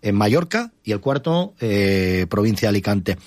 en Mallorca y el cuarto provincia de Alicante.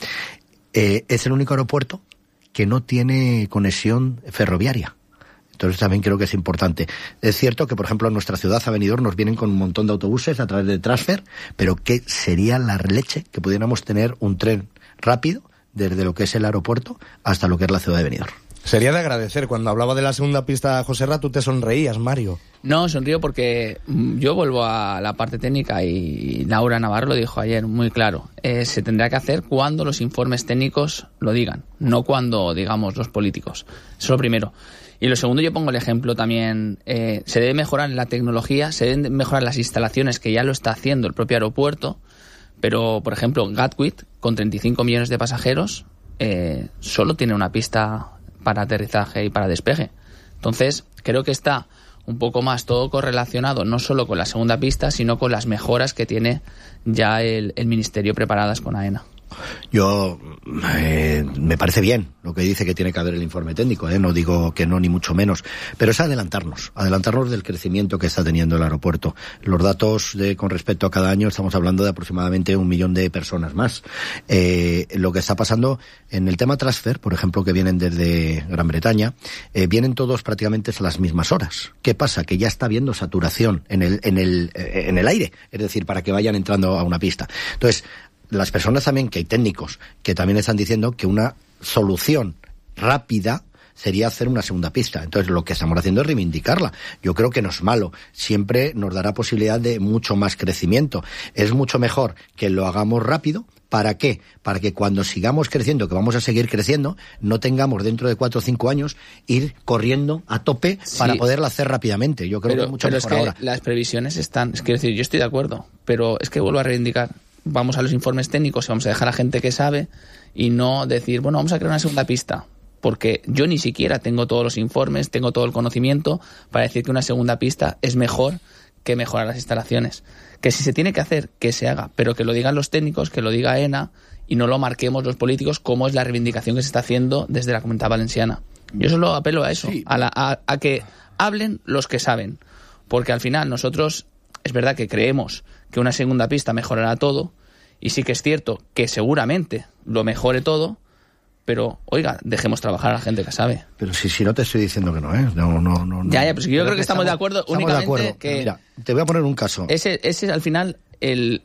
Es el único aeropuerto que no tiene conexión ferroviaria. Entonces también creo que es importante. Es cierto que, por ejemplo, en nuestra ciudad, a Benidorm, nos vienen con un montón de autobuses a través de Transfer, pero ¿qué sería la leche que pudiéramos tener un tren rápido desde lo que es el aeropuerto hasta lo que es la ciudad de Benidorm? Sería de agradecer. Cuando hablaba de la segunda pista, Joserra, tú te sonreías, Mario. No, sonrío porque yo vuelvo a la parte técnica y Laura Navarro lo dijo ayer muy claro. Se tendrá que hacer cuando los informes técnicos lo digan, no cuando, digamos, los políticos. Eso es lo primero. Y lo segundo, yo pongo el ejemplo también, se debe mejorar la tecnología, se deben mejorar las instalaciones, que ya lo está haciendo el propio aeropuerto, pero, por ejemplo, Gatwick, con 35 millones de pasajeros, solo tiene una pista para aterrizaje y para despegue. Entonces, creo que está un poco más todo correlacionado, no solo con la segunda pista, sino con las mejoras que tiene ya el Ministerio preparadas con AENA. Yo me parece bien lo que dice que tiene que haber el informe técnico, no digo que no, ni mucho menos, pero es adelantarnos del crecimiento que está teniendo el aeropuerto. Los datos con respecto a cada año, estamos hablando de aproximadamente 1 millón de personas más. Lo que está pasando en el tema transfer, por ejemplo, que vienen desde Gran Bretaña, vienen todos prácticamente a las mismas horas. ¿Qué pasa? Que ya está habiendo saturación en el aire, es decir, para que vayan entrando a una pista. Entonces, las personas también, que hay técnicos que también están diciendo que una solución rápida sería hacer una segunda pista. Entonces, lo que estamos haciendo es reivindicarla. Yo creo que no es malo. Siempre nos dará posibilidad de mucho más crecimiento. Es mucho mejor que lo hagamos rápido. ¿Para qué? Para que cuando sigamos creciendo, que vamos a seguir creciendo, no tengamos dentro de 4 o 5 años ir corriendo a tope para poderlo hacer rápidamente. Yo creo que es mucho mejor ahora. Las previsiones están... Es decir, yo estoy de acuerdo, pero es que vuelvo a reivindicar. Vamos a los informes técnicos y vamos a dejar a gente que sabe y no decir, bueno, vamos a crear una segunda pista, porque yo ni siquiera tengo todos los informes, tengo todo el conocimiento para decir que una segunda pista es mejor que mejorar las instalaciones. Que si se tiene que hacer, que se haga, pero que lo digan los técnicos, que lo diga AENA y no lo marquemos los políticos, como es la reivindicación que se está haciendo desde la Comunidad Valenciana. Yo solo apelo a eso, sí. a que hablen los que saben, porque al final nosotros es verdad que creemos que una segunda pista mejorará todo, y sí que es cierto que seguramente lo mejore todo, pero, oiga, dejemos trabajar a la gente que sabe. Pero si no te estoy diciendo que no, ¿eh? No. Ya, pues yo creo que estamos de acuerdo. Únicamente de acuerdo. Que... Mira, te voy a poner un caso. Ese al final, el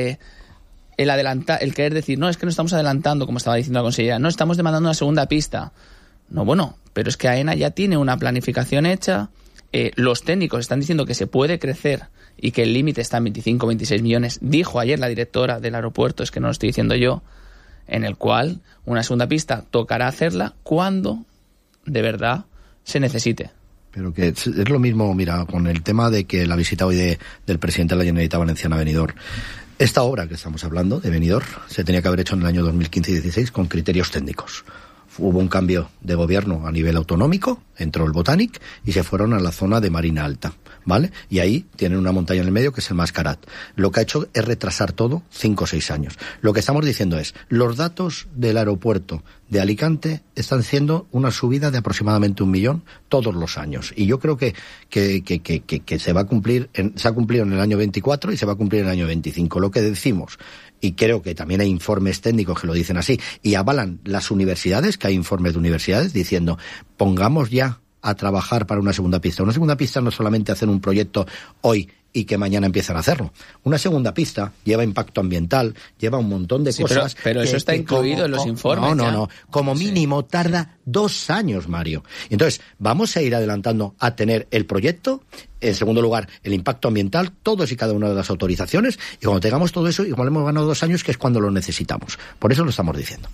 querer decir, no, es que no estamos adelantando, como estaba diciendo la consejera, no estamos demandando una segunda pista. No, bueno, pero es que AENA ya tiene una planificación hecha, los técnicos están diciendo que se puede crecer y que el límite está en 25 o 26 millones, dijo ayer la directora del aeropuerto, es que no lo estoy diciendo yo, en el cual una segunda pista tocará hacerla cuando de verdad se necesite. Pero que es lo mismo, mira, con el tema de que la visita hoy del presidente de la Generalitat Valenciana a Benidorm. Esta obra que estamos hablando, de Benidorm, se tenía que haber hecho en el año 2015 y 2016 con criterios técnicos. Hubo un cambio de gobierno a nivel autonómico, entró el Botanic y se fueron a la zona de Marina Alta, ¿vale? Y ahí tienen una montaña en el medio que es el Mascarat. Lo que ha hecho es retrasar todo 5 o 6 años. Lo que estamos diciendo es, los datos del aeropuerto de Alicante están siendo una subida de aproximadamente 1 millón todos los años. Y yo creo que se va a cumplir, se ha cumplido en el año 24 y se va a cumplir en el año 25. Lo que decimos, y creo que también hay informes técnicos que lo dicen así, y avalan las universidades, que hay informes de universidades diciendo, pongamos ya a trabajar para una segunda pista. Una segunda pista no es solamente hacer un proyecto hoy y que mañana empiezan a hacerlo. Una segunda pista lleva impacto ambiental, lleva un montón de cosas. Pero eso está incluido en los informes. No. Como mínimo tarda 2 años, Mario. Entonces, vamos a ir adelantando a tener el proyecto, en segundo lugar, el impacto ambiental, todos y cada una de las autorizaciones, y cuando tengamos todo eso, igual hemos ganado 2 años, que es cuando lo necesitamos. Por eso lo estamos diciendo.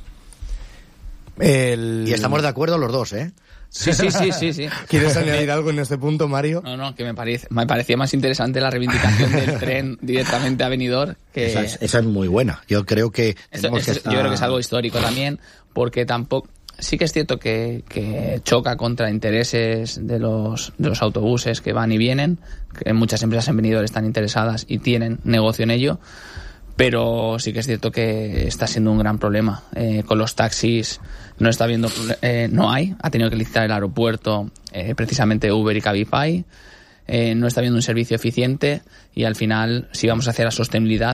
Y estamos de acuerdo los dos, ¿eh? Sí. ¿Quieres añadir algo en este punto, Mario? No, que me parecía más interesante la reivindicación del tren directamente a Benidorm. Que... Esa es muy buena. Yo creo que... Yo creo que es algo histórico también, porque tampoco... Sí que es cierto que choca contra intereses de los autobuses que van y vienen, que muchas empresas en Benidorm están interesadas y tienen negocio en ello, pero sí que es cierto que está siendo un gran problema. Con los taxis no está habiendo, ha tenido que licitar el aeropuerto precisamente Uber y Cabify, no está habiendo un servicio eficiente y al final, si vamos hacia la sostenibilidad,